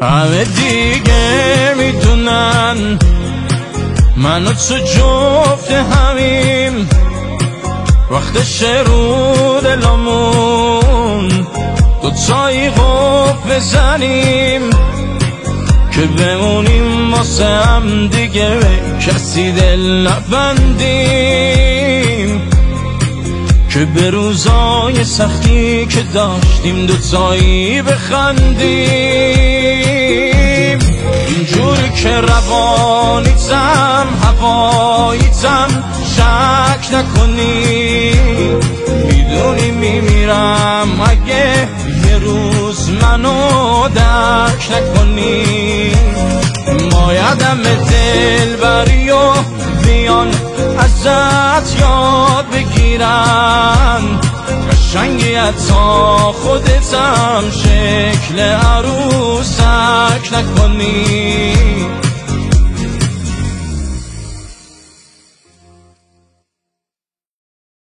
همه دیگه میدونن من و تو جفت همیم، وقتش رو دلمون دوتایی قفل بزنیم که بمونیم واسه هم دیگه، کسی دل نبندیم که به روزای سختی که داشتیم دوتایی بخندیم. اینجوری که روانیتم هواییتم شک نکنی، میدونی میمیرم اگه یه روز منو درک نکنی. مایدم دلبری و بیان ازت یاد بگیرن، قشنگی حتی خودتم شکل عروسک نکنی.